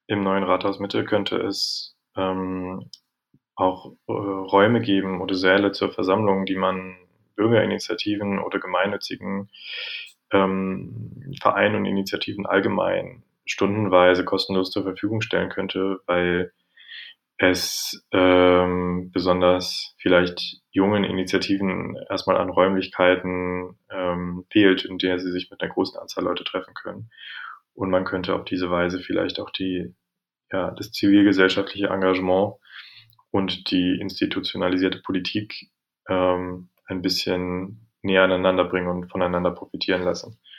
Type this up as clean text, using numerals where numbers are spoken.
im neuen Rathaus Mitte könnte es auch Räume geben oder Säle zur Versammlung, die man Bürgerinitiativen oder gemeinnützigen Vereinen und Initiativen allgemein stundenweise kostenlos zur Verfügung stellen könnte, weil es besonders vielleicht jungen Initiativen erstmal an Räumlichkeiten fehlt, in der sie sich mit einer großen Anzahl Leute treffen können. Und man könnte auf diese Weise vielleicht auch das zivilgesellschaftliche Engagement und die institutionalisierte Politik ein bisschen näher aneinander bringen und voneinander profitieren lassen.